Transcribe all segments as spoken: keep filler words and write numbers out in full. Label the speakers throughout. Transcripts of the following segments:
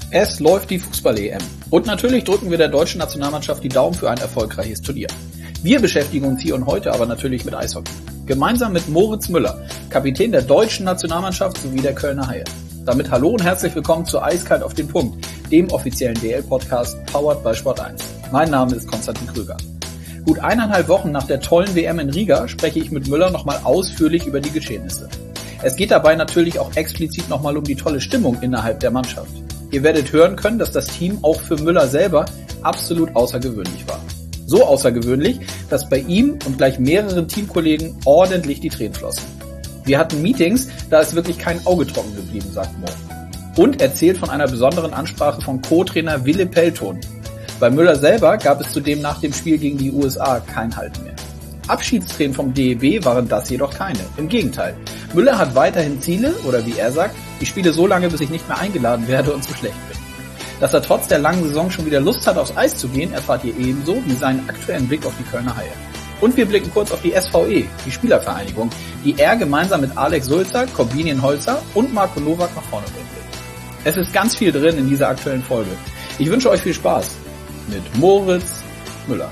Speaker 1: Es läuft die Fußball-E M. Und natürlich drücken wir der deutschen Nationalmannschaft die Daumen für ein erfolgreiches Turnier. Wir beschäftigen uns hier und heute aber natürlich mit Eishockey. Gemeinsam mit Moritz Müller, Kapitän der deutschen Nationalmannschaft sowie der Kölner Haie. Damit hallo und herzlich willkommen zu Eiskalt auf den Punkt, dem offiziellen D L-Podcast powered by Sport eins. Mein Name ist Konstantin Krüger. Gut eineinhalb Wochen nach der tollen W M in Riga spreche ich mit Müller nochmal ausführlich über die Geschehnisse. Es geht dabei natürlich auch explizit nochmal um die tolle Stimmung innerhalb der Mannschaft. Ihr werdet hören können, dass das Team auch für Müller selber absolut außergewöhnlich war. So außergewöhnlich, dass bei ihm und gleich mehreren Teamkollegen ordentlich die Tränen flossen. Wir hatten Meetings, da ist wirklich kein Auge trocken geblieben, sagt Mo. Und erzählt von einer besonderen Ansprache von Co-Trainer Wille Pelton. Bei Müller selber gab es zudem nach dem Spiel gegen die U S A kein Halt mehr. Abschiedstränen vom D E B waren das jedoch keine. Im Gegenteil. Müller hat weiterhin Ziele, oder wie er sagt, ich spiele so lange, bis ich nicht mehr eingeladen werde und zu schlecht bin. Dass er trotz der langen Saison schon wieder Lust hat, aufs Eis zu gehen, erfahrt ihr ebenso wie seinen aktuellen Blick auf die Kölner Haie. Und wir blicken kurz auf die S V E, die Spielervereinigung, die er gemeinsam mit Alex Sulzer, Corbinian Holzer und Marco Nowak nach vorne bringen will. Es ist ganz viel drin in dieser aktuellen Folge. Ich wünsche euch viel Spaß mit Moritz Müller.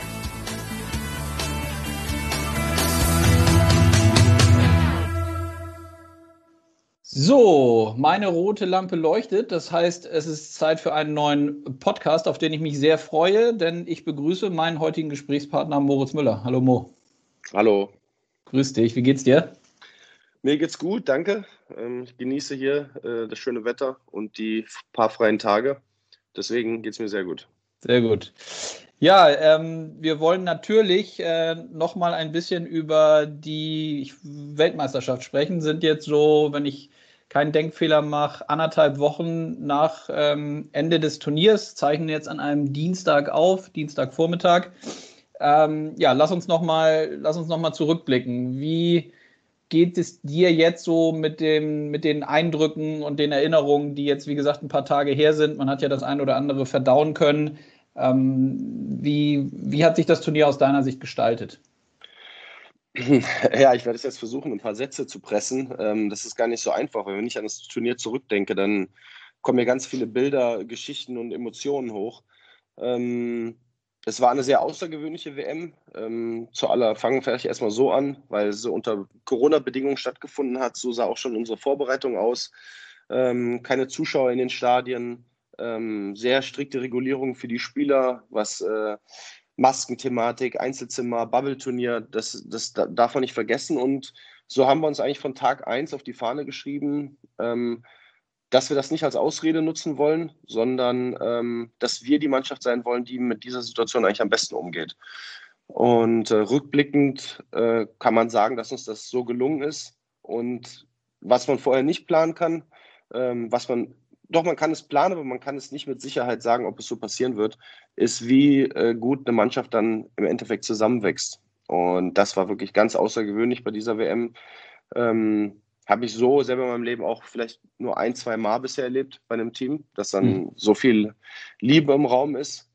Speaker 1: So, meine rote Lampe leuchtet. Das heißt, es ist Zeit für einen neuen Podcast, auf den ich mich sehr freue, denn ich begrüße meinen heutigen Gesprächspartner Moritz Müller. Hallo Mo.
Speaker 2: Hallo.
Speaker 1: Grüß dich, wie geht's dir?
Speaker 2: Mir geht's gut, danke. Ich genieße hier das schöne Wetter und die paar freien Tage. Deswegen geht's mir sehr gut.
Speaker 1: Sehr gut. Ja, ähm, wir wollen natürlich äh, noch mal ein bisschen über die Weltmeisterschaft sprechen. Sind jetzt so, wenn ich keinen Denkfehler mache, anderthalb Wochen nach ähm, Ende des Turniers, zeichnen jetzt an einem Dienstag auf, Dienstagvormittag. Ähm, ja, lass uns noch mal, lass uns noch mal zurückblicken. Wie geht es dir jetzt so mit dem, mit den Eindrücken und den Erinnerungen, die jetzt, wie gesagt, ein paar Tage her sind? Man hat ja das ein oder andere verdauen können. Ähm, wie, wie hat sich das Turnier aus deiner Sicht gestaltet?
Speaker 2: Ja, ich werde es jetzt versuchen, ein paar Sätze zu pressen. Ähm, das ist gar nicht so einfach, weil wenn ich an das Turnier zurückdenke, dann kommen mir ganz viele Bilder, Geschichten und Emotionen hoch. Ähm, es war eine sehr außergewöhnliche W M. Ähm, zu aller fangen wir vielleicht erstmal so an, weil sie unter Corona-Bedingungen stattgefunden hat. So sah auch schon unsere Vorbereitung aus. Ähm, keine Zuschauer in den Stadien. Ähm, sehr strikte Regulierungen für die Spieler, was äh, Maskenthematik, Einzelzimmer, Bubble-Turnier, das, das darf man nicht vergessen. Und so haben wir uns eigentlich von Tag eins auf die Fahne geschrieben, ähm, dass wir das nicht als Ausrede nutzen wollen, sondern ähm, dass wir die Mannschaft sein wollen, die mit dieser Situation eigentlich am besten umgeht. Und äh, rückblickend äh, kann man sagen, dass uns das so gelungen ist. Und was man vorher nicht planen kann, ähm, was man Doch, man kann es planen, aber man kann es nicht mit Sicherheit sagen, ob es so passieren wird, ist, wie äh, gut eine Mannschaft dann im Endeffekt zusammenwächst. Und das war wirklich ganz außergewöhnlich bei dieser W M. Ähm, habe ich so selber in meinem Leben auch vielleicht nur ein, zwei Mal bisher erlebt bei einem Team, dass dann mhm. so viel Liebe im Raum ist.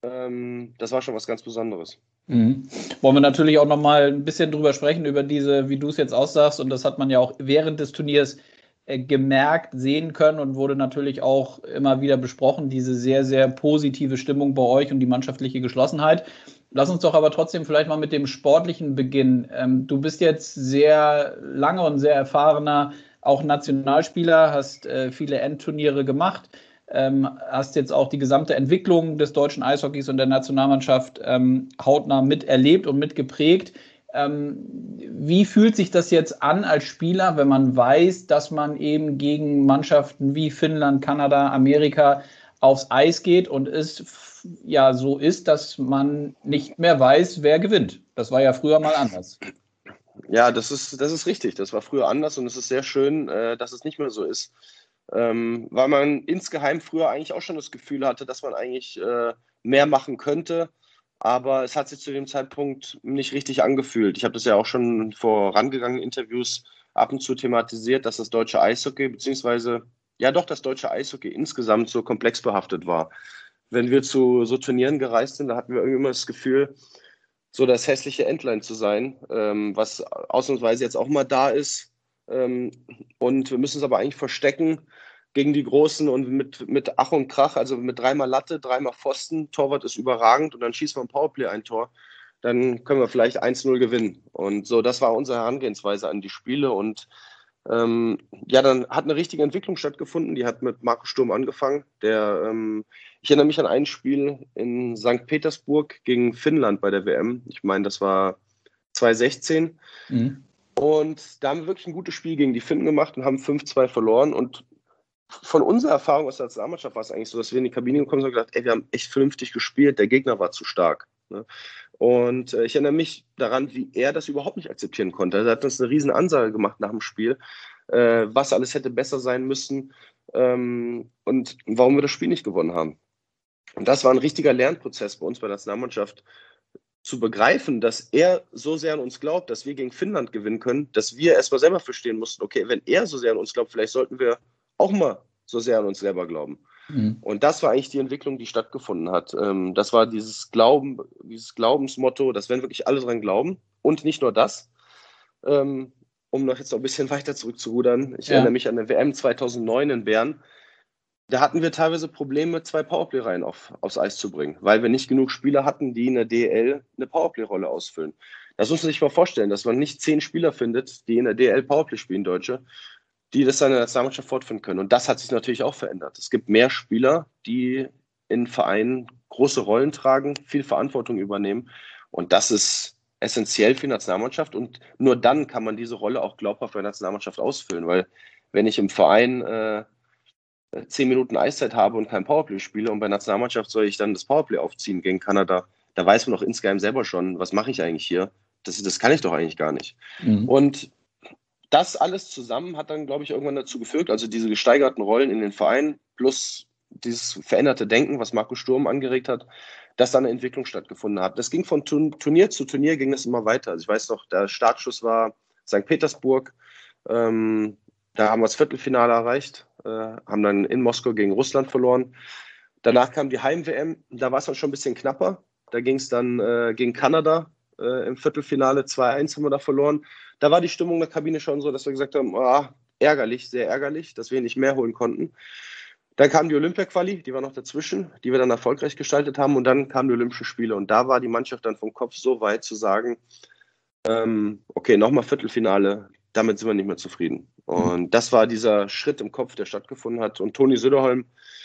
Speaker 2: Ähm, das war schon was ganz Besonderes.
Speaker 1: Mhm. Wollen wir natürlich auch noch mal ein bisschen drüber sprechen, über diese, wie du es jetzt aussagst. Und das hat man ja auch während des Turniers gemerkt, sehen können und wurde natürlich auch immer wieder besprochen, diese sehr, sehr positive Stimmung bei euch und die mannschaftliche Geschlossenheit. Lass uns doch aber trotzdem vielleicht mal mit dem Sportlichen beginnen. Ähm, du bist jetzt sehr lange und sehr erfahrener, auch Nationalspieler, hast äh, viele Endturniere gemacht, ähm, hast jetzt auch die gesamte Entwicklung des deutschen Eishockeys und der Nationalmannschaft ähm, hautnah miterlebt und mitgeprägt. Ähm, wie fühlt sich das jetzt an als Spieler, wenn man weiß, dass man eben gegen Mannschaften wie Finnland, Kanada, Amerika aufs Eis geht und es ja so ist, dass man nicht mehr weiß, wer gewinnt? Das war ja früher mal anders.
Speaker 2: Ja, das ist, das ist richtig. Das war früher anders und es ist sehr schön, dass es nicht mehr so ist. Ähm, weil man insgeheim früher eigentlich auch schon das Gefühl hatte, dass man eigentlich mehr machen könnte. Aber es hat sich zu dem Zeitpunkt nicht richtig angefühlt. Ich habe das ja auch schon in vorangegangenen Interviews ab und zu thematisiert, dass das deutsche Eishockey, beziehungsweise ja doch das deutsche Eishockey insgesamt so komplex behaftet war. Wenn wir zu so Turnieren gereist sind, da hatten wir irgendwie immer das Gefühl, so das hässliche Entlein zu sein, ähm, was ausnahmsweise jetzt auch mal da ist. Ähm, und wir müssen es aber eigentlich verstecken, gegen die Großen und mit, mit Ach und Krach, also mit dreimal Latte, dreimal Pfosten, Torwart ist überragend und dann schießt man Powerplay ein Tor, dann können wir vielleicht eins null gewinnen. Und so, das war unsere Herangehensweise an die Spiele und ähm, ja, dann hat eine richtige Entwicklung stattgefunden, die hat mit Marco Sturm angefangen, der, ähm, ich erinnere mich an ein Spiel in Sankt Petersburg gegen Finnland bei der W M, ich meine, das war zwanzig sechzehn. Mhm. Und da haben wir wirklich ein gutes Spiel gegen die Finnen gemacht und haben fünf zwei verloren. Und von unserer Erfahrung aus der Nationalmannschaft war es eigentlich so, dass wir in die Kabine gekommen sind und gesagt, ey, wir haben echt vernünftig gespielt, der Gegner war zu stark. Ne? Und äh, ich erinnere mich daran, wie er das überhaupt nicht akzeptieren konnte. Er hat uns eine riesen Ansage gemacht nach dem Spiel, äh, was alles hätte besser sein müssen ähm, und warum wir das Spiel nicht gewonnen haben. Und das war ein richtiger Lernprozess bei uns bei der Nationalmannschaft, zu begreifen, dass er so sehr an uns glaubt, dass wir gegen Finnland gewinnen können, dass wir erstmal selber verstehen mussten, okay, wenn er so sehr an uns glaubt, vielleicht sollten wir auch mal so sehr an uns selber glauben. Mhm. Und das war eigentlich die Entwicklung, die stattgefunden hat. Das war dieses Glauben, dieses Glaubensmotto, dass wenn wirklich alle dran glauben und nicht nur das, um noch jetzt noch ein bisschen weiter zurückzurudern, ich ja. erinnere mich an der W M zweitausendneun in Bern. Da hatten wir teilweise Probleme, zwei Powerplay-Reihen auf, aufs Eis zu bringen, weil wir nicht genug Spieler hatten, die in der D E L eine Powerplay-Rolle ausfüllen. Das muss man sich mal vorstellen, dass man nicht zehn Spieler findet, die in der D E L Powerplay spielen, Deutsche, die das dann in der Nationalmannschaft fortführen können. Und das hat sich natürlich auch verändert. Es gibt mehr Spieler, die in Vereinen große Rollen tragen, viel Verantwortung übernehmen. Und das ist essentiell für die Nationalmannschaft. Und nur dann kann man diese Rolle auch glaubhaft für die Nationalmannschaft ausfüllen. Weil wenn ich im Verein äh, zehn Minuten Eiszeit habe und kein Powerplay spiele und bei der Nationalmannschaft soll ich dann das Powerplay aufziehen gegen Kanada, da weiß man doch insgeheim selber schon, was mache ich eigentlich hier? Das, das kann ich doch eigentlich gar nicht. Mhm. Und das alles zusammen hat dann, glaube ich, irgendwann dazu geführt, also diese gesteigerten Rollen in den Vereinen plus dieses veränderte Denken, was Marco Sturm angeregt hat, dass da eine Entwicklung stattgefunden hat. Das ging von Turnier zu Turnier, ging das immer weiter. Also ich weiß noch, der Startschuss war Sankt Petersburg, ähm, da haben wir das Viertelfinale erreicht, äh, haben dann in Moskau gegen Russland verloren. Danach kam die Heim-W M, da war es dann schon ein bisschen knapper. Da ging es dann äh, gegen Kanada äh, im Viertelfinale, zwei eins haben wir da verloren. Da war die Stimmung in der Kabine schon so, dass wir gesagt haben, ah, ärgerlich, sehr ärgerlich, dass wir nicht mehr holen konnten. Dann kam die Olympia-Quali, die war noch dazwischen, die wir dann erfolgreich gestaltet haben. Und dann kamen die Olympischen Spiele. Und da war die Mannschaft dann vom Kopf so weit zu sagen, ähm, okay, nochmal Viertelfinale, damit sind wir nicht mehr zufrieden. Und das war dieser Schritt im Kopf, der stattgefunden hat. Und Toni Söderholm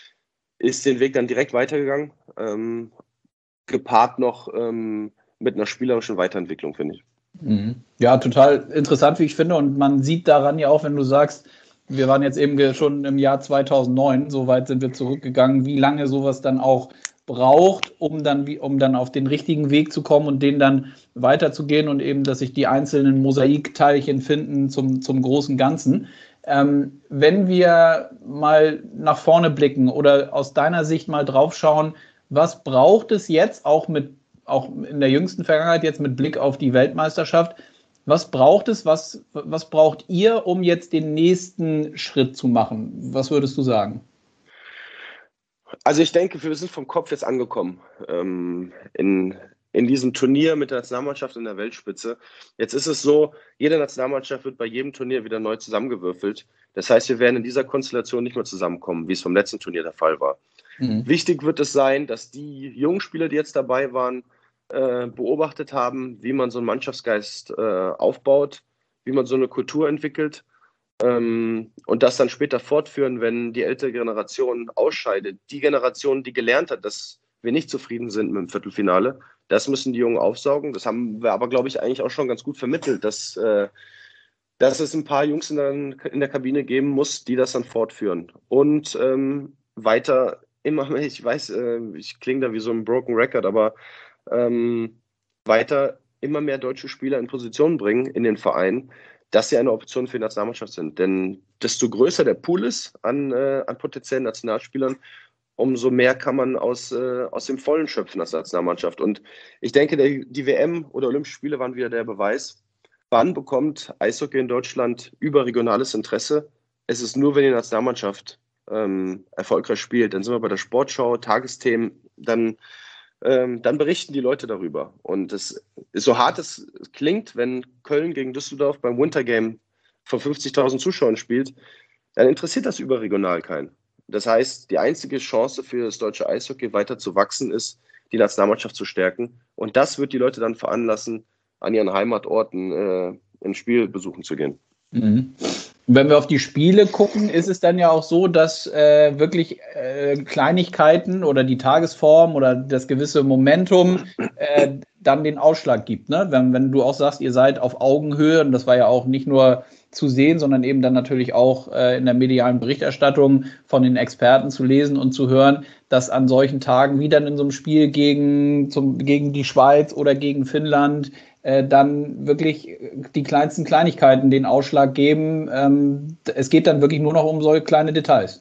Speaker 2: ist den Weg dann direkt weitergegangen, ähm, gepaart noch ähm, mit einer spielerischen Weiterentwicklung, finde ich.
Speaker 1: Ja, total interessant, wie ich finde. Und man sieht daran ja auch, wenn du sagst, wir waren jetzt eben schon im Jahr zweitausendneun, so weit sind wir zurückgegangen, wie lange sowas dann auch braucht, um dann, um dann auf den richtigen Weg zu kommen und den dann weiterzugehen und eben, dass sich die einzelnen Mosaikteilchen finden zum, zum großen Ganzen. Ähm, wenn wir mal nach vorne blicken oder aus deiner Sicht mal drauf schauen, was braucht es jetzt auch mit, auch in der jüngsten Vergangenheit jetzt mit Blick auf die Weltmeisterschaft, was braucht es, was, was braucht ihr, um jetzt den nächsten Schritt zu machen? Was würdest du sagen?
Speaker 2: Also ich denke, wir sind vom Kopf jetzt angekommen ähm, in, in diesem Turnier mit der Nationalmannschaft in der Weltspitze. Jetzt ist es so, jede Nationalmannschaft wird bei jedem Turnier wieder neu zusammengewürfelt. Das heißt, wir werden in dieser Konstellation nicht mehr zusammenkommen, wie es vom letzten Turnier der Fall war. Mhm. Wichtig wird es sein, dass die jungen Spieler, die jetzt dabei waren, äh, beobachtet haben, wie man so einen Mannschaftsgeist äh, aufbaut, wie man so eine Kultur entwickelt. Ähm, und das dann später fortführen, wenn die ältere Generation ausscheidet. Die Generation, die gelernt hat, dass wir nicht zufrieden sind mit dem Viertelfinale, das müssen die Jungen aufsaugen. Das haben wir aber, glaube ich, eigentlich auch schon ganz gut vermittelt, dass, äh, dass es ein paar Jungs in der, in der Kabine geben muss, die das dann fortführen. Und ähm, weiter immer mehr, ich weiß, äh, ich klinge da wie so ein Broken Record, aber ähm, weiter immer mehr deutsche Spieler in Position bringen in den Verein, dass sie eine Option für die Nationalmannschaft sind. Denn desto größer der Pool ist an, äh, an potenziellen Nationalspielern, umso mehr kann man aus, äh, aus dem Vollen schöpfen als Nationalmannschaft. Und ich denke, der, die W M oder Olympische Spiele waren wieder der Beweis, wann bekommt Eishockey in Deutschland überregionales Interesse? Es ist nur, wenn die Nationalmannschaft ähm, erfolgreich spielt. Dann sind wir bei der Sportschau, Tagesthemen, dann Ähm, dann berichten die Leute darüber. Und es ist so hart es klingt, wenn Köln gegen Düsseldorf beim Wintergame vor fünfzigtausend Zuschauern spielt, dann interessiert das überregional keinen. Das heißt, die einzige Chance für das deutsche Eishockey weiter zu wachsen ist, die Nationalmannschaft zu stärken. Und das wird die Leute dann veranlassen, an ihren Heimatorten äh, ein Spiel besuchen zu gehen.
Speaker 1: Mhm. Wenn wir auf die Spiele gucken, ist es dann ja auch so, dass äh, wirklich äh, Kleinigkeiten oder die Tagesform oder das gewisse Momentum äh, dann den Ausschlag gibt. Ne? Wenn, wenn du auch sagst, ihr seid auf Augenhöhe, und das war ja auch nicht nur zu sehen, sondern eben dann natürlich auch äh, in der medialen Berichterstattung von den Experten zu lesen und zu hören, dass an solchen Tagen wie dann in so einem Spiel gegen, zum, gegen die Schweiz oder gegen Finnland äh, dann wirklich die kleinsten Kleinigkeiten den Ausschlag geben. Ähm, es geht dann wirklich nur noch um solche kleine Details.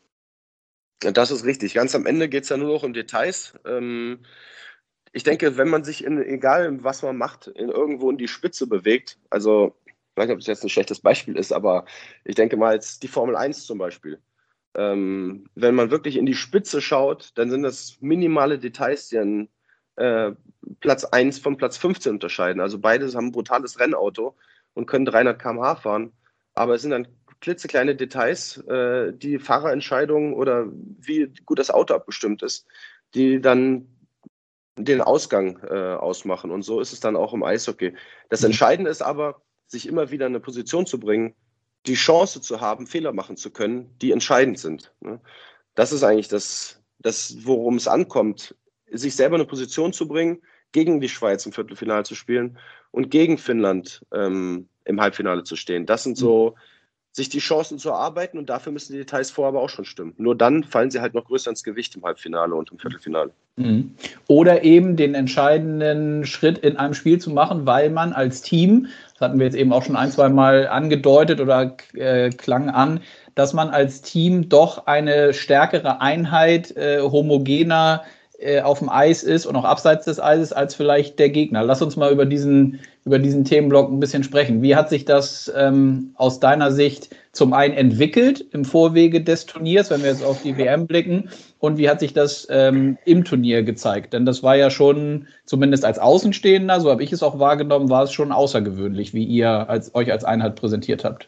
Speaker 2: Das ist richtig. Ganz am Ende geht es ja nur noch um Details. Ähm, ich denke, wenn man sich, in, egal was man macht, in, irgendwo in die Spitze bewegt, also ich weiß nicht, ob das jetzt ein schlechtes Beispiel ist, aber ich denke mal jetzt die Formel eins zum Beispiel. Ähm, wenn man wirklich in die Spitze schaut, dann sind das minimale Details, die an äh, Platz eins von Platz fünfzehn unterscheiden. Also beide haben ein brutales Rennauto und können dreihundert Kilometer pro Stunde fahren, aber es sind dann klitzekleine Details, äh, die Fahrerentscheidungen oder wie gut das Auto abgestimmt ist, die dann den Ausgang äh, ausmachen. Und so ist es dann auch im Eishockey. Das Entscheidende ist aber, sich immer wieder in eine Position zu bringen, die Chance zu haben, Fehler machen zu können, die entscheidend sind. Ne? Das ist eigentlich das, das, worum es ankommt, sich selber in eine Position zu bringen, gegen die Schweiz im Viertelfinale zu spielen und gegen Finnland ähm, im Halbfinale zu stehen. Das sind so, sich die Chancen zu erarbeiten, und dafür müssen die Details vorher aber auch schon stimmen. Nur dann fallen sie halt noch größer ins Gewicht im Halbfinale und im Viertelfinale.
Speaker 1: Mhm. Oder eben den entscheidenden Schritt in einem Spiel zu machen, weil man als Team, das hatten wir jetzt eben auch schon ein, zwei Mal angedeutet oder äh, klang an, dass man als Team doch eine stärkere Einheit, äh, homogener äh, auf dem Eis ist und auch abseits des Eises als vielleicht der Gegner. Lass uns mal über diesen, über diesen Themenblock ein bisschen sprechen. Wie hat sich das ähm, aus deiner Sicht zum einen entwickelt im Vorwege des Turniers, wenn wir jetzt auf die W M blicken, und wie hat sich das ähm, im Turnier gezeigt? Denn das war ja schon, zumindest als Außenstehender, so habe ich es auch wahrgenommen, war es schon außergewöhnlich, wie ihr als, euch als Einheit präsentiert habt.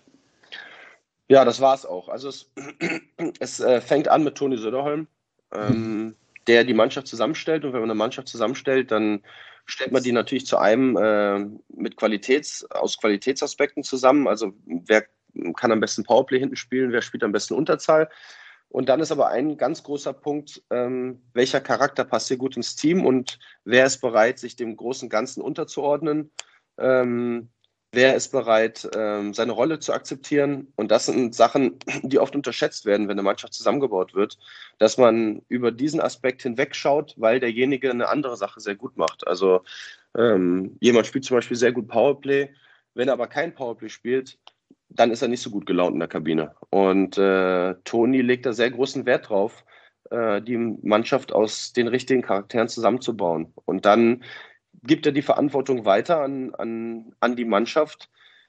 Speaker 2: Ja, das war es auch. Also es, es äh, fängt an mit Toni Söderholm, ähm, der die Mannschaft zusammenstellt. Und wenn man eine Mannschaft zusammenstellt, dann stellt man die natürlich zu einem äh, mit Qualitäts, aus Qualitätsaspekten zusammen. Also wer kann am besten Powerplay hinten spielen, wer spielt am besten Unterzahl. Und dann ist aber ein ganz großer Punkt, ähm, welcher Charakter passt hier gut ins Team und wer ist bereit, sich dem großen Ganzen unterzuordnen. Ähm, wer ist bereit, ähm, seine Rolle zu akzeptieren. Und das sind Sachen, die oft unterschätzt werden, wenn eine Mannschaft zusammengebaut wird, dass man über diesen Aspekt hinwegschaut, weil derjenige eine andere Sache sehr gut macht. Also ähm, jemand spielt zum Beispiel sehr gut Powerplay, wenn er aber kein Powerplay spielt, dann ist er nicht so gut gelaunt in der Kabine. Und äh, Toni legt da sehr großen Wert drauf, äh, die Mannschaft aus den richtigen Charakteren zusammenzubauen. Und dann gibt er die Verantwortung weiter an, an, an die Mannschaft.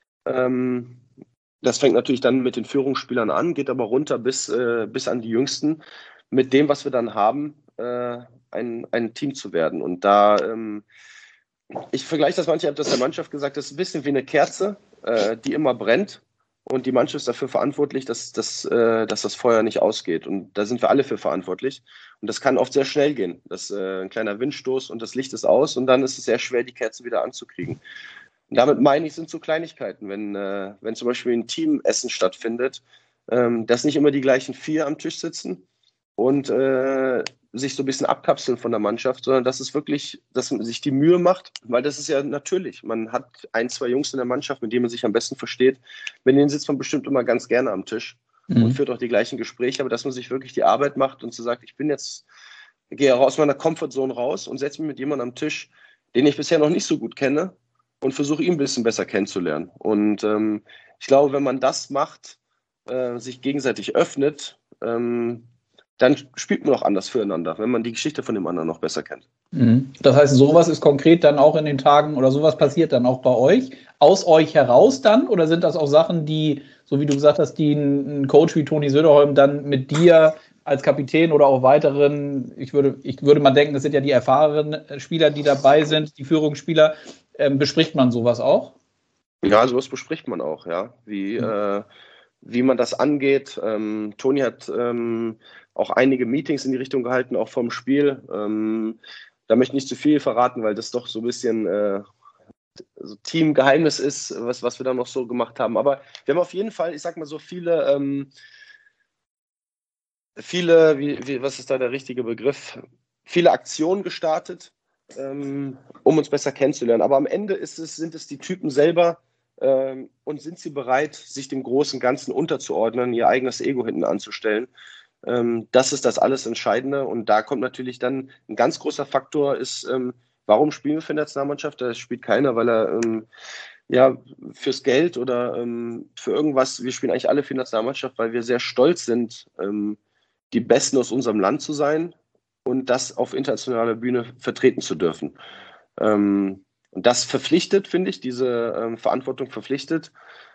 Speaker 2: Ähm, das fängt natürlich dann mit den Führungsspielern an, geht aber runter bis, äh, bis an die Jüngsten, mit dem, was wir dann haben, äh, ein, ein Team zu werden. Und da, ähm, ich vergleiche das manchmal, ich habe das der Mannschaft gesagt, das ist ein bisschen wie eine Kerze, äh, die immer brennt. Und die Mannschaft ist dafür verantwortlich, dass, dass, äh, dass das Feuer nicht ausgeht. Und da sind wir alle für verantwortlich. Und das kann oft sehr schnell gehen. Das äh, ein kleiner Windstoß und das Licht ist aus und dann ist es sehr schwer, die Kerze wieder anzukriegen. Und damit meine ich, sind so Kleinigkeiten. Wenn, äh, wenn zum Beispiel ein Teamessen stattfindet, ähm, dass nicht immer die gleichen vier am Tisch sitzen und äh, sich so ein bisschen abkapseln von der Mannschaft, sondern dass es wirklich, dass man sich die Mühe macht, weil das ist ja natürlich. Man hat ein, zwei Jungs in der Mannschaft, mit denen man sich am besten versteht. Mit denen sitzt man bestimmt immer ganz gerne am Tisch mhm. und führt auch die gleichen Gespräche, aber dass man sich wirklich die Arbeit macht und so sagt, ich bin jetzt, ich gehe aus meiner Comfortzone raus und setze mich mit jemandem am Tisch, den ich bisher noch nicht so gut kenne und versuche ihn ein bisschen besser kennenzulernen. Und ähm, ich glaube, wenn man das macht, äh, sich gegenseitig öffnet, ähm, dann spielt man auch anders füreinander, wenn man die Geschichte von dem anderen noch besser kennt.
Speaker 1: Das heißt, sowas ist konkret dann auch in den Tagen oder sowas passiert dann auch bei euch, aus euch heraus dann? Oder sind das auch Sachen, die, so wie du gesagt hast, die ein Coach wie Toni Söderholm dann mit dir als Kapitän oder auch weiteren, ich würde, ich würde mal denken, das sind ja die erfahrenen Spieler, die dabei sind, die Führungsspieler, ähm, bespricht man sowas auch?
Speaker 2: Ja, sowas bespricht man auch, ja. Wie, mhm. äh, wie man das angeht. Ähm, Toni hat ähm, auch einige Meetings in die Richtung gehalten, auch vom Spiel. Ähm, da möchte ich nicht zu viel verraten, weil das doch so ein bisschen äh, so Teamgeheimnis ist, was, was wir da noch so gemacht haben. Aber wir haben auf jeden Fall, ich sag mal so, viele, ähm, viele, wie, wie, was ist da der richtige Begriff? Viele Aktionen gestartet, ähm, um uns besser kennenzulernen. Aber am Ende ist es, sind es die Typen selber, ähm, und sind sie bereit, sich dem großen Ganzen unterzuordnen, ihr eigenes Ego hinten anzustellen. Ähm, das ist das alles Entscheidende. Und da kommt natürlich dann ein ganz großer Faktor, ist, ähm, warum spielen wir für die Nationalmannschaft? Da spielt keiner, weil er ähm, ja, fürs Geld oder ähm, für irgendwas. Wir spielen eigentlich alle für die Nationalmannschaft, weil wir sehr stolz sind, ähm, die Besten aus unserem Land zu sein und das auf internationaler Bühne vertreten zu dürfen. Ähm, und das verpflichtet, finde ich, diese ähm, Verantwortung verpflichtet.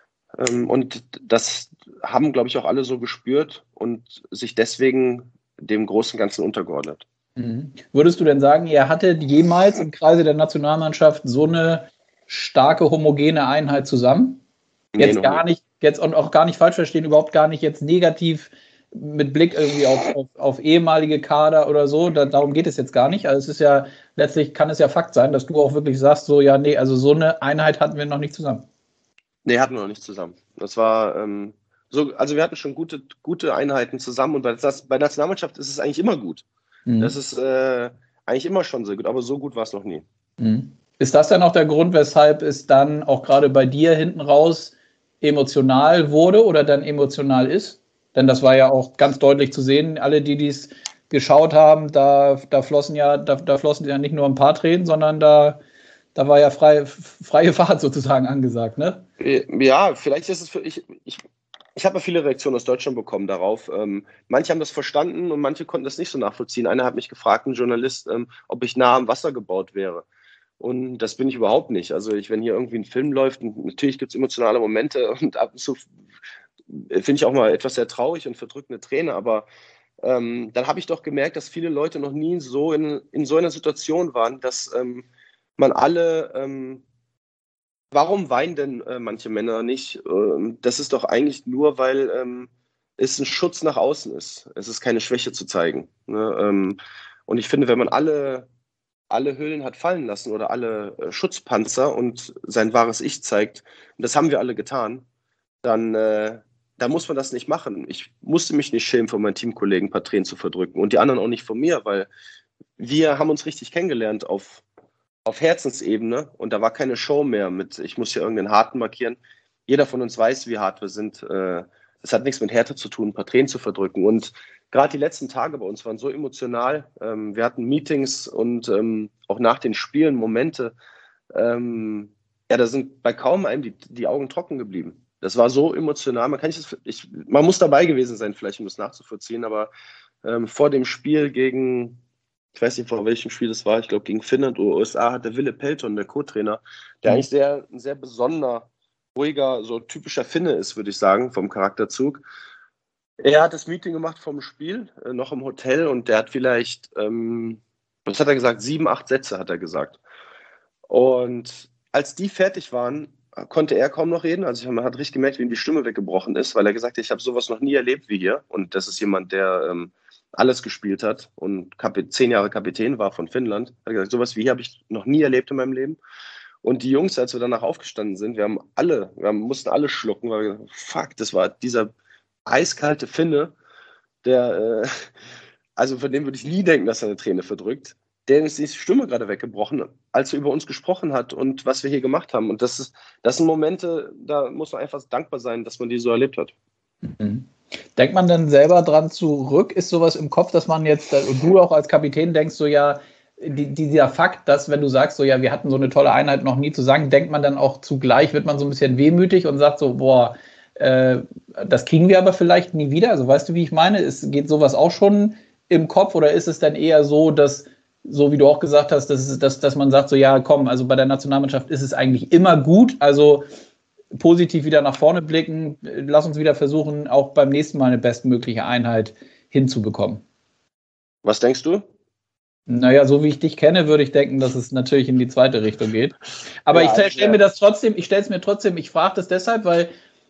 Speaker 2: Ähm, und das haben, glaube ich, auch alle so gespürt und sich deswegen dem großen Ganzen untergeordnet.
Speaker 1: Mhm. Würdest du denn sagen, ihr hattet jemals im Kreise der Nationalmannschaft so eine starke, homogene Einheit zusammen?
Speaker 2: Nee,
Speaker 1: Jetzt
Speaker 2: noch
Speaker 1: gar
Speaker 2: nie.
Speaker 1: nicht, jetzt und auch gar nicht falsch verstehen, überhaupt gar nicht jetzt negativ mit Blick irgendwie auf, auf, auf ehemalige Kader oder so. Da, darum geht es jetzt gar nicht. Also es ist ja, letztlich kann es ja Fakt sein, dass du auch wirklich sagst, so, ja, nee, also so eine Einheit hatten wir noch nicht zusammen.
Speaker 2: Nee, hatten wir noch nicht zusammen. Das war ähm, so, also wir hatten schon gute, gute Einheiten zusammen und bei, das, bei der Nationalmannschaft ist es eigentlich immer gut. Das
Speaker 1: Mhm.
Speaker 2: ist äh, eigentlich immer schon sehr gut, aber so gut war es noch nie.
Speaker 1: Mhm. Ist das dann auch der Grund, weshalb es dann auch gerade bei dir hinten raus emotional wurde oder dann emotional ist? Denn das war ja auch ganz deutlich zu sehen. Alle, die dies geschaut haben, da, da flossen ja, da, da flossen ja nicht nur ein paar Tränen, sondern da, da war ja frei, freie Fahrt sozusagen angesagt, ne?
Speaker 2: Ja, vielleicht ist es für ich, ich, ich habe ja viele Reaktionen aus Deutschland bekommen darauf. Ähm, manche haben das verstanden und manche konnten das nicht so nachvollziehen. Einer hat mich gefragt, ein Journalist, ähm, ob ich nah am Wasser gebaut wäre. Und das bin ich überhaupt nicht. Also ich, wenn hier irgendwie ein Film läuft, und natürlich gibt es emotionale Momente und ab und zu finde ich auch mal etwas sehr traurig und verdrückende Träne, aber ähm, dann habe ich doch gemerkt, dass viele Leute noch nie so in, in so einer Situation waren, dass ähm, man alle, ähm, warum weinen denn äh, manche Männer nicht? Ähm, das ist doch eigentlich nur, weil ähm, es ein Schutz nach außen ist. Es ist keine Schwäche zu zeigen. Ne? Ähm, und ich finde, wenn man alle alle Hüllen hat fallen lassen oder alle äh, Schutzpanzer und sein wahres Ich zeigt, und das haben wir alle getan, dann, äh, dann muss man das nicht machen. Ich musste mich nicht schämen, von meinen Teamkollegen ein paar Tränen zu verdrücken und die anderen auch nicht von mir, weil wir haben uns richtig kennengelernt auf, auf Herzensebene und da war keine Show mehr mit, ich muss hier irgendeinen Harten markieren. Jeder von uns weiß, wie hart wir sind. Äh, das hat nichts mit Härte zu tun, ein paar Tränen zu verdrücken. Und gerade die letzten Tage bei uns waren so emotional. Ähm, wir hatten Meetings und ähm, auch nach den Spielen Momente. Ähm, ja, da sind bei kaum einem die, die Augen trocken geblieben. Das war so emotional. Man kann nicht das, ich, man muss dabei gewesen sein, vielleicht um das nachzuvollziehen, aber ähm, vor dem Spiel gegen, ich weiß nicht, vor welchem Spiel das war, ich glaube gegen Finnland oder U S A, hat der Wille Pelton, der Co-Trainer, der
Speaker 1: Mhm.
Speaker 2: eigentlich sehr, ein sehr besonderer, ruhiger, so typischer Finne ist, würde ich sagen, vom Charakterzug. Er hat das Meeting gemacht vom Spiel, äh, noch im Hotel und der hat vielleicht, ähm, was hat er gesagt, sieben, acht Sätze hat er gesagt. Und als die fertig waren, konnte er kaum noch reden. Also man hat richtig gemerkt, wie ihm die Stimme weggebrochen ist, weil er gesagt hat, ich habe sowas noch nie erlebt wie hier. Und das ist jemand, der ähm, alles gespielt hat und Kapit- zehn Jahre Kapitän war von Finnland. Er hat gesagt, sowas wie hier habe ich noch nie erlebt in meinem Leben. Und die Jungs, als wir danach aufgestanden sind, wir haben alle, wir haben, mussten alle schlucken, weil wir gesagt, fuck, das war dieser eiskalte Finne, der, äh, also von dem würde ich nie denken, dass er eine Träne verdrückt. Der ist die Stimme gerade weggebrochen, als er über uns gesprochen hat und was wir hier gemacht haben. Und das, ist, das sind Momente, da muss man einfach dankbar sein, dass man die so erlebt hat.
Speaker 1: Mhm. Denkt man dann selber dran zurück? Ist sowas im Kopf, dass man jetzt, und du auch als Kapitän denkst, so ja, die, dieser Fakt, dass wenn du sagst, so ja, wir hatten so eine tolle Einheit noch nie zusammen, denkt man dann auch zugleich, wird man so ein bisschen wehmütig und sagt so, boah, äh, das kriegen wir aber vielleicht nie wieder. Also weißt du, wie ich meine? Es geht sowas auch schon im Kopf oder ist es dann eher so, dass, so wie du auch gesagt hast, dass, dass, dass man sagt, so ja, komm, also bei der Nationalmannschaft ist es eigentlich immer gut, also positiv wieder nach vorne blicken, lass uns wieder versuchen, auch beim nächsten Mal eine bestmögliche Einheit hinzubekommen.
Speaker 2: Was denkst du?
Speaker 1: Naja, so wie ich dich kenne, würde ich denken, dass es natürlich in die zweite Richtung geht. Aber
Speaker 2: Ja,
Speaker 1: ich
Speaker 2: also
Speaker 1: stelle mir das trotzdem, ich stelle es mir trotzdem, ich frage das deshalb, weil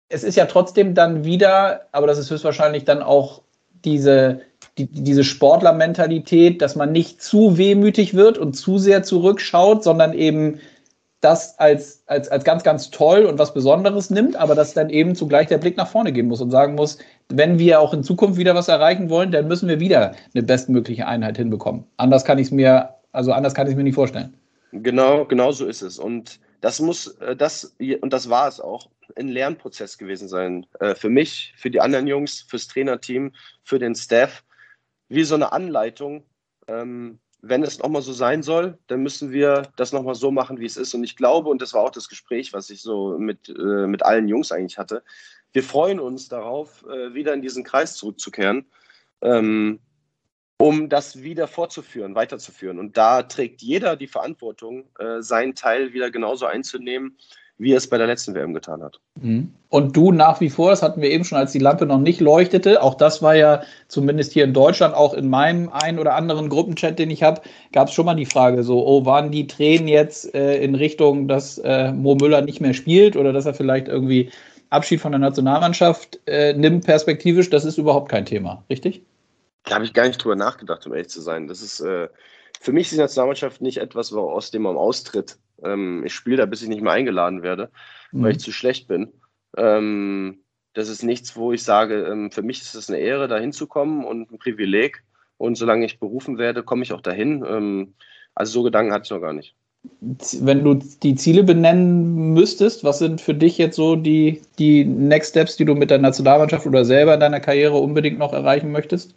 Speaker 1: es ist ja trotzdem dann wieder, aber das ist höchstwahrscheinlich dann auch diese, die, diese Sportlermentalität, dass man nicht zu wehmütig wird und zu sehr zurückschaut, sondern eben das als, als, als ganz, ganz toll und was Besonderes nimmt, aber dass dann eben zugleich der Blick nach vorne gehen muss und sagen muss, wenn wir auch in Zukunft wieder was erreichen wollen, dann müssen wir wieder eine bestmögliche Einheit hinbekommen. Anders kann ich es mir, also anders kann ich es mir nicht vorstellen.
Speaker 2: Genau, genau so ist es. Und das muss, das, und das war es auch, ein Lernprozess gewesen sein. Für mich, für die anderen Jungs, fürs Trainerteam, für den Staff, wie so eine Anleitung. Wenn es nochmal so sein soll, dann müssen wir das nochmal so machen, wie es ist. Und ich glaube, und das war auch das Gespräch, was ich so mit, äh, mit allen Jungs eigentlich hatte, wir freuen uns darauf, äh, wieder in diesen Kreis zurückzukehren, ähm, um das wieder fortzuführen, weiterzuführen. Und da trägt jeder die Verantwortung, äh, seinen Teil wieder genauso einzunehmen, wie er es bei der letzten W M getan hat.
Speaker 1: Und du nach wie vor, das hatten wir eben schon, als die Lampe noch nicht leuchtete, auch das war ja zumindest hier in Deutschland, auch in meinem einen oder anderen Gruppenchat, den ich habe, gab es schon mal die Frage so, oh, waren die Tränen jetzt äh, in Richtung, dass äh, Mo Müller nicht mehr spielt oder dass er vielleicht irgendwie Abschied von der Nationalmannschaft äh, nimmt perspektivisch? Das ist überhaupt kein Thema, richtig?
Speaker 2: Da habe ich gar nicht drüber nachgedacht, um ehrlich zu sein. Das ist, äh, für mich ist die Nationalmannschaft nicht etwas, aus dem man austritt. Ähm, ich spiele da, bis ich nicht mehr eingeladen werde, mhm. weil ich zu schlecht bin. Ähm, das ist nichts, wo ich sage, ähm, für mich ist es eine Ehre, da hinzukommen und ein Privileg. Und solange ich berufen werde, komme ich auch dahin. Ähm, also so Gedanken hatte ich noch gar nicht.
Speaker 1: Wenn du die Ziele benennen müsstest, was sind für dich jetzt so die, die Next Steps, die du mit der Nationalmannschaft oder selber in deiner Karriere unbedingt noch erreichen möchtest?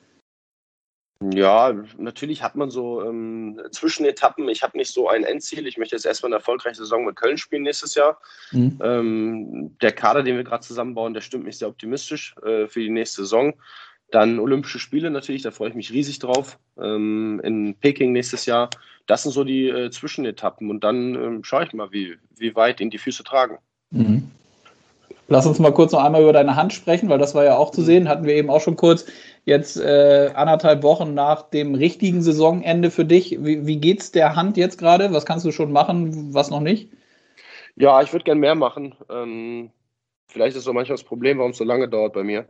Speaker 2: Ja, natürlich hat man so ähm, Zwischenetappen. Ich habe nicht so ein Endziel. Ich möchte jetzt erstmal eine erfolgreiche Saison mit Köln spielen nächstes Jahr. Mhm. Ähm, der Kader, den wir gerade zusammenbauen, der stimmt mich sehr optimistisch äh, für die nächste Saison. Dann Olympische Spiele natürlich, da freue ich mich riesig drauf. Ähm, in Peking nächstes Jahr. Das sind so die äh, Zwischenetappen. Und dann ähm, schaue ich mal, wie, wie weit ihn die Füße tragen.
Speaker 1: Mhm. Lass uns mal kurz noch einmal über deine Hand sprechen, weil das war ja auch zu sehen, hatten wir eben auch schon kurz. Jetzt äh, anderthalb Wochen nach dem richtigen Saisonende für dich. Wie, wie geht's der Hand jetzt gerade? Was kannst du schon machen, was noch nicht?
Speaker 2: Ja, ich würde gern mehr machen. Ähm, vielleicht ist so manchmal das Problem, warum es so lange dauert bei mir.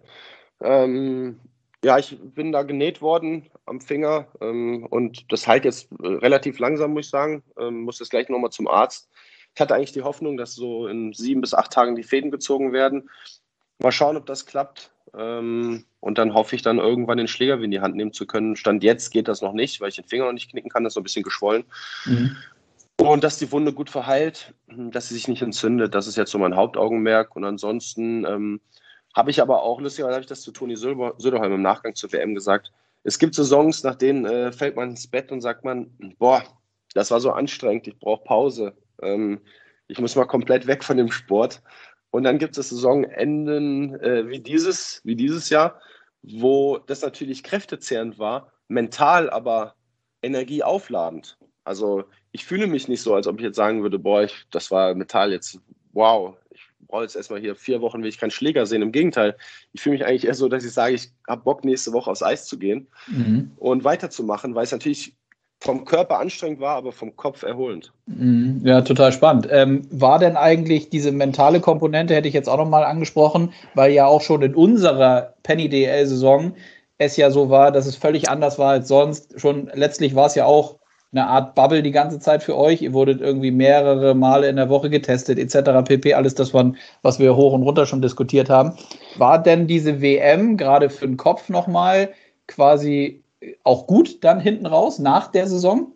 Speaker 2: Ähm, ja, ich bin da genäht worden am Finger ähm, und das heilt jetzt äh, relativ langsam, muss ich sagen. Ähm, muss jetzt gleich nochmal zum Arzt. Ich hatte eigentlich die Hoffnung, dass so in sieben bis acht Tagen die Fäden gezogen werden. Mal schauen, ob das klappt. Ähm, und dann hoffe ich dann irgendwann den Schläger in die Hand nehmen zu können. Stand jetzt geht das noch nicht, weil ich den Finger noch nicht knicken kann. Das ist noch ein bisschen geschwollen. Mhm. Und dass die Wunde gut verheilt, dass sie sich nicht entzündet. Das ist jetzt so mein Hauptaugenmerk. Und ansonsten ähm, habe ich aber auch, lustigerweise habe ich das zu Toni Söderholm im Nachgang zur W M gesagt. Es gibt Saisons, nach denen äh, fällt man ins Bett und sagt man, boah, das war so anstrengend, ich brauche Pause. Ähm, ich muss mal komplett weg von dem Sport. Und dann gibt es Saisonenden äh, wie, dieses, wie dieses Jahr, wo das natürlich kräftezehrend war, mental aber energieaufladend. Also ich fühle mich nicht so, als ob ich jetzt sagen würde, boah, ich, das war mental jetzt, wow, ich brauche jetzt erstmal hier vier Wochen, will ich keinen Schläger sehen. Im Gegenteil, ich fühle mich eigentlich eher so, dass ich sage, ich habe Bock, nächste Woche aufs Eis zu gehen mhm. und weiterzumachen, weil es natürlich vom Körper anstrengend war, aber vom Kopf erholend.
Speaker 1: Ja, total spannend. Ähm, war denn eigentlich diese mentale Komponente, hätte ich jetzt auch nochmal angesprochen, weil ja auch schon in unserer Penny D L-Saison es ja so war, dass es völlig anders war als sonst. Schon letztlich war es ja auch eine Art Bubble die ganze Zeit für euch. Ihr wurdet irgendwie mehrere Male in der Woche getestet, et cetera pp. Alles das, was wir hoch und runter schon diskutiert haben. War denn diese W M gerade für den Kopf nochmal quasi auch gut dann hinten raus nach der Saison?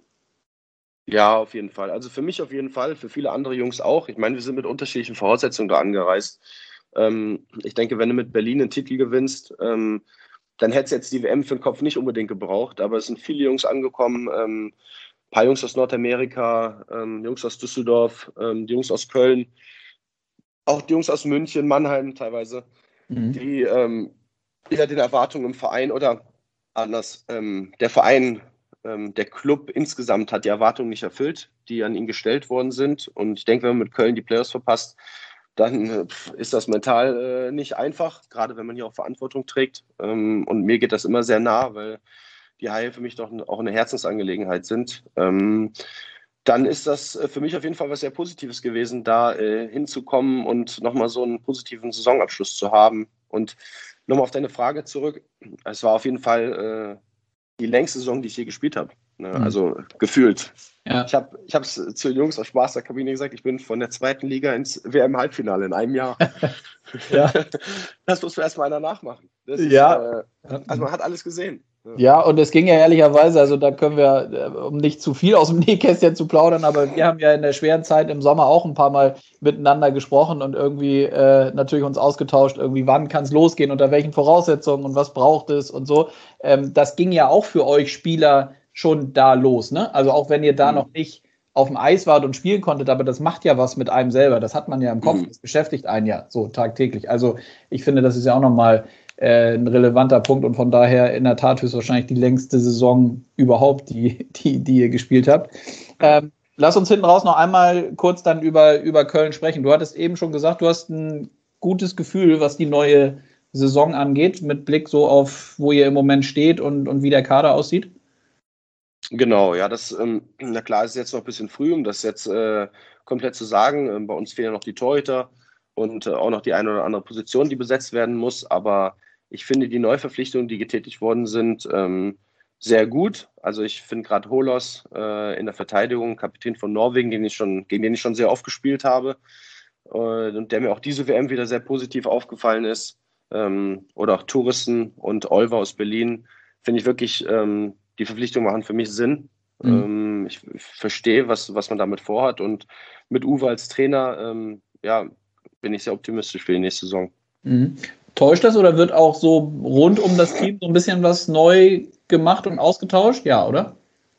Speaker 2: Ja, auf jeden Fall. Also für mich auf jeden Fall, für viele andere Jungs auch. Ich meine, wir sind mit unterschiedlichen Voraussetzungen da angereist. Ähm, ich denke, wenn du mit Berlin einen Titel gewinnst, ähm, dann hätte es jetzt die W M für den Kopf nicht unbedingt gebraucht. Aber es sind viele Jungs angekommen, ähm, ein paar Jungs aus Nordamerika, ähm, Jungs aus Düsseldorf, ähm, die Jungs aus Köln, auch die Jungs aus München, Mannheim teilweise, mhm. die ähm, wieder den Erwartungen im Verein oder anders, ähm, der Verein, ähm, der Club insgesamt hat die Erwartungen nicht erfüllt, die an ihn gestellt worden sind. Und ich denke, wenn man mit Köln die Playoffs verpasst, dann äh, ist das mental äh, nicht einfach, gerade wenn man hier auch Verantwortung trägt. Ähm, und mir geht das immer sehr nah, weil die Haie für mich doch auch eine Herzensangelegenheit sind. Ähm, dann ist das äh, für mich auf jeden Fall was sehr Positives gewesen, da äh, hinzukommen und nochmal so einen positiven Saisonabschluss zu haben. Und nochmal auf deine Frage zurück. Es war auf jeden Fall äh, die längste Saison, die ich je gespielt habe. Ne? Mhm. Also gefühlt. Ja. Ich habe ich es zu den Jungs aus Spaß der Kabine gesagt, ich bin von der zweiten Liga ins W M-Halbfinale in einem Jahr. Ja. Das muss erstmal einer nachmachen. Das ja. Ist, äh, also man hat alles gesehen.
Speaker 1: Ja, und es ging ja ehrlicherweise, also da können wir, um nicht zu viel aus dem Nähkästchen zu plaudern, aber wir haben ja in der schweren Zeit im Sommer auch ein paar Mal miteinander gesprochen und irgendwie äh, natürlich uns ausgetauscht, irgendwie wann kann es losgehen, unter welchen Voraussetzungen und was braucht es und so. Ähm, das ging ja auch für euch Spieler schon da los, ne? Also auch wenn ihr da mhm. noch nicht auf dem Eis wart und spielen konntet, aber das macht ja was mit einem selber, das hat man ja im Kopf, mhm. das beschäftigt einen ja so tagtäglich. Also ich finde, das ist ja auch nochmal ein relevanter Punkt und von daher in der Tat höchstwahrscheinlich die längste Saison überhaupt, die, die, die ihr gespielt habt. Ähm, lass uns hinten raus noch einmal kurz dann über, über Köln sprechen. Du hattest eben schon gesagt, du hast ein gutes Gefühl, was die neue Saison angeht, mit Blick so auf, wo ihr im Moment steht und, und wie der Kader aussieht.
Speaker 2: Genau, ja, das, ähm, na klar, ist jetzt noch ein bisschen früh, um das jetzt äh, komplett zu sagen. Ähm, bei uns fehlen noch die Torhüter und äh, auch noch die eine oder andere Position, die besetzt werden muss, aber ich finde die Neuverpflichtungen, die getätigt worden sind, ähm, sehr gut. Also ich finde gerade Holos äh, in der Verteidigung, Kapitän von Norwegen, den ich schon, gegen den ich schon sehr oft gespielt habe äh, und der mir auch diese W M wieder sehr positiv aufgefallen ist. Ähm, oder auch Touristen und Olver aus Berlin, finde ich wirklich, ähm, die Verpflichtungen machen für mich Sinn. Mhm. Ähm, ich, ich verstehe, was, was man damit vorhat und mit Uwe als Trainer, ähm, ja, bin ich sehr optimistisch für die nächste Saison.
Speaker 1: Mhm. Täuscht das oder wird auch so rund um das Team so ein bisschen was neu gemacht und ausgetauscht? Ja, oder?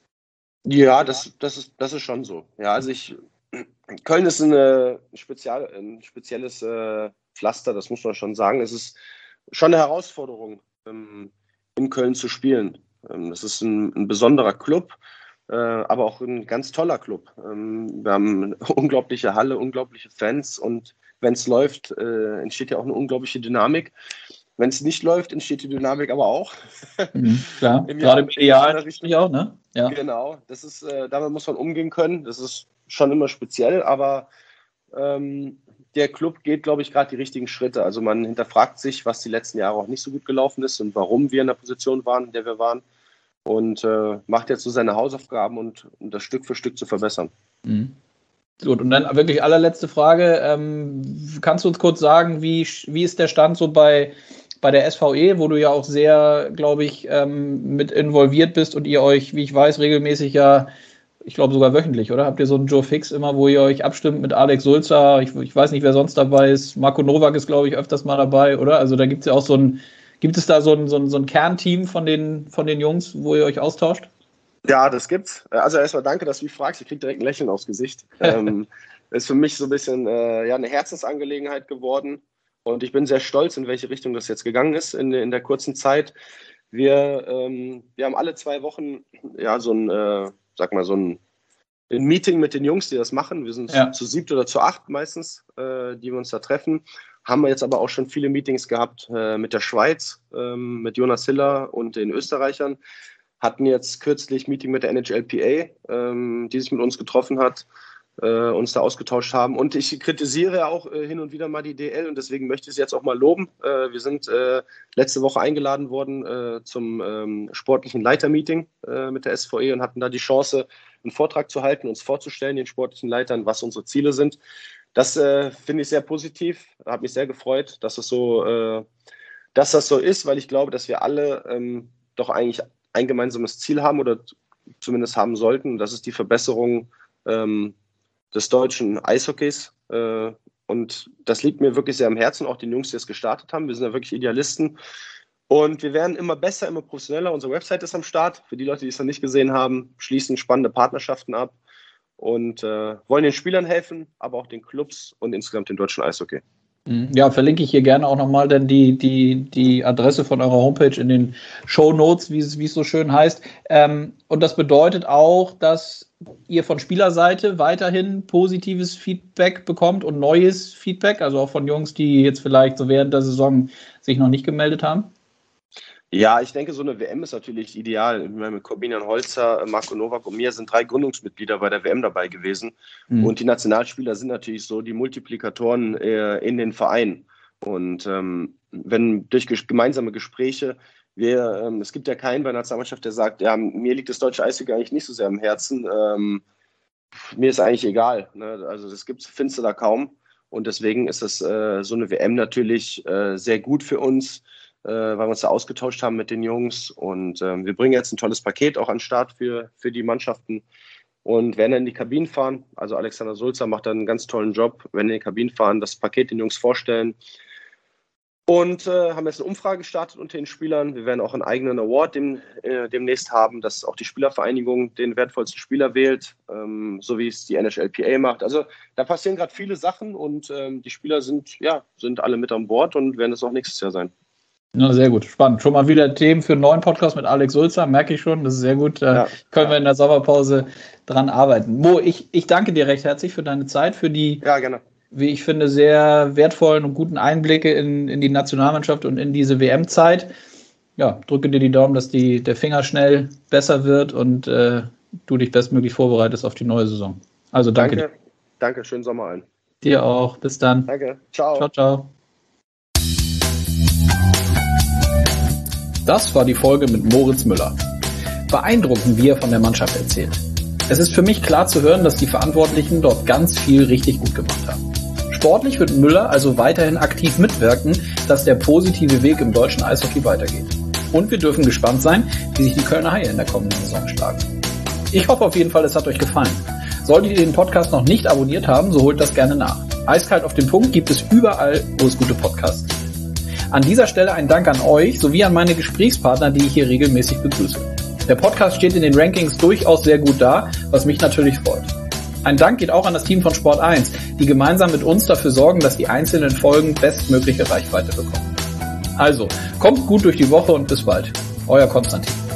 Speaker 2: Ja, das, das, ist, das ist schon so. Ja, also ich, Köln ist eine Spezial, ein spezielles äh, Pflaster, das muss man schon sagen. Es ist schon eine Herausforderung, ähm, in Köln zu spielen. Ähm, das ist ein, ein besonderer Club, äh, aber auch ein ganz toller Club. Ähm, wir haben eine unglaubliche Halle, unglaubliche Fans und wenn es läuft, äh, entsteht ja auch eine unglaubliche Dynamik. Wenn es nicht läuft, entsteht die Dynamik aber auch.
Speaker 1: Mhm, klar, gerade medial natürlich auch, ne?
Speaker 2: Ja. Genau, das ist, äh, damit muss man umgehen können. Das ist schon immer speziell, aber ähm, der Club geht, glaube ich, gerade die richtigen Schritte. Also man hinterfragt sich, was die letzten Jahre auch nicht so gut gelaufen ist und warum wir in der Position waren, in der wir waren. Und äh, macht jetzt so seine Hausaufgaben und um das Stück für Stück zu verbessern.
Speaker 1: Mhm. Gut, und dann wirklich allerletzte Frage. Ähm, kannst du uns kurz sagen, wie, wie ist der Stand so bei, bei der S V E, wo du ja auch sehr, glaube ich, ähm, mit involviert bist und ihr euch, wie ich weiß, regelmäßig ja, ich glaube sogar wöchentlich, oder? Habt ihr so einen Joe Fix immer, wo ihr euch abstimmt mit Alex Sulzer? Ich, ich weiß nicht, wer sonst dabei ist. Marco Nowak ist, glaube ich, öfters mal dabei, oder? Also da gibt es ja auch so ein, gibt es da so ein, so ein, so ein Kernteam von den, von den Jungs, wo ihr euch austauscht?
Speaker 2: Ja, das gibt's. Also erstmal danke, dass du mich fragst. Ich kriege direkt ein Lächeln aufs Gesicht. ähm, ist für mich so ein bisschen äh, ja, eine Herzensangelegenheit geworden. Und ich bin sehr stolz, in welche Richtung das jetzt gegangen ist in, in der kurzen Zeit. Wir, ähm, wir haben alle zwei Wochen ja, so ein, äh, sag mal, so ein, ein Meeting mit den Jungs, die das machen. Wir sind ja. zu siebt oder zu acht meistens, äh, die wir uns da treffen. Haben wir jetzt aber auch schon viele Meetings gehabt äh, mit der Schweiz, ähm, mit Jonas Hiller und den Österreichern. Hatten jetzt kürzlich Meeting mit der N H L P A, ähm, die sich mit uns getroffen hat, äh, uns da ausgetauscht haben. Und ich kritisiere auch äh, hin und wieder mal die D L und deswegen möchte ich es jetzt auch mal loben. Äh, wir sind äh, letzte Woche eingeladen worden äh, zum ähm, sportlichen Leitermeeting äh, mit der S V E und hatten da die Chance, einen Vortrag zu halten, uns vorzustellen, den sportlichen Leitern, was unsere Ziele sind. Das äh, finde ich sehr positiv, hat mich sehr gefreut, dass es so, äh, dass das so ist, weil ich glaube, dass wir alle ähm, doch eigentlich ein gemeinsames Ziel haben oder zumindest haben sollten. Das ist die Verbesserung ähm, des deutschen Eishockeys. Äh, und das liegt mir wirklich sehr am Herzen, auch den Jungs, die es gestartet haben. Wir sind ja wirklich Idealisten. Und wir werden immer besser, immer professioneller. Unsere Website ist am Start. Für die Leute, die es noch nicht gesehen haben, schließen spannende Partnerschaften ab und äh, wollen den Spielern helfen, aber auch den Clubs und insgesamt den deutschen Eishockey.
Speaker 1: Ja, verlinke ich hier gerne auch nochmal dann die, die, die Adresse von eurer Homepage in den Shownotes, wie es, wie es so schön heißt. Ähm, und das bedeutet auch, dass ihr von Spielerseite weiterhin positives Feedback bekommt und neues Feedback, also auch von Jungs, die jetzt vielleicht so während der Saison sich noch nicht gemeldet haben?
Speaker 2: Ja, ich denke, so eine W M ist natürlich ideal. Ich meine, mit Corbinian Holzer, Marco Nowak und mir sind drei Gründungsmitglieder bei der W M dabei gewesen. Mhm. Und die Nationalspieler sind natürlich so die Multiplikatoren äh, in den Vereinen. Und ähm, wenn durch ges- gemeinsame Gespräche, wir, ähm, es gibt ja keinen bei der Nationalmannschaft, der sagt, ja, mir liegt das deutsche Eishockey eigentlich nicht so sehr am Herzen. Ähm, mir ist eigentlich egal. Ne? Also das gibt's, findest du da kaum. Und deswegen ist das äh, so eine W M natürlich äh, sehr gut für uns, äh, weil wir uns da ausgetauscht haben mit den Jungs. Und ähm, wir bringen jetzt ein tolles Paket auch an den Start für, für die Mannschaften und werden dann in die Kabinen fahren. Also Alexander Sulzer macht dann einen ganz tollen Job, werden in die Kabinen fahren, das Paket den Jungs vorstellen. Und äh, haben jetzt eine Umfrage gestartet unter den Spielern. Wir werden auch einen eigenen Award dem, äh, demnächst haben, dass auch die Spielervereinigung den wertvollsten Spieler wählt, ähm, so wie es die N H L P A macht. Also da passieren gerade viele Sachen und ähm, die Spieler sind, ja, sind alle mit an Bord und werden es auch nächstes Jahr sein.
Speaker 1: Ja, sehr gut, spannend. Schon mal wieder Themen für einen neuen Podcast mit Alex Sulzer, merke ich schon, das ist sehr gut. Ja, können ja. wir in der Sommerpause dran arbeiten. Mo, ich, ich danke dir recht herzlich für deine Zeit, für die,
Speaker 2: ja, gerne.
Speaker 1: wie ich finde, sehr wertvollen und guten Einblicke in, in die Nationalmannschaft und in diese W M-Zeit. Ja, drücke dir die Daumen, dass die, der Finger schnell besser wird und äh, du dich bestmöglich vorbereitest auf die neue Saison. Also danke.
Speaker 2: Danke, dir. Danke, schönen Sommer allen.
Speaker 1: Dir auch, bis dann.
Speaker 2: Danke, ciao.
Speaker 1: Ciao, ciao. Das war die Folge mit Moritz Müller. Beeindruckend, wie er von der Mannschaft erzählt. Es ist für mich klar zu hören, dass die Verantwortlichen dort ganz viel richtig gut gemacht haben. Sportlich wird Müller also weiterhin aktiv mitwirken, dass der positive Weg im deutschen Eishockey weitergeht. Und wir dürfen gespannt sein, wie sich die Kölner Haie in der kommenden Saison schlagen. Ich hoffe auf jeden Fall, es hat euch gefallen. Solltet ihr den Podcast noch nicht abonniert haben, so holt das gerne nach. Eiskalt auf den Punkt gibt es überall, wo es gute Podcasts gibt. An dieser Stelle ein Dank an euch sowie an meine Gesprächspartner, die ich hier regelmäßig begrüße. Der Podcast steht in den Rankings durchaus sehr gut da, was mich natürlich freut. Ein Dank geht auch an das Team von Sport eins, die gemeinsam mit uns dafür sorgen, dass die einzelnen Folgen bestmögliche Reichweite bekommen. Also, kommt gut durch die Woche und bis bald. Euer Konstantin.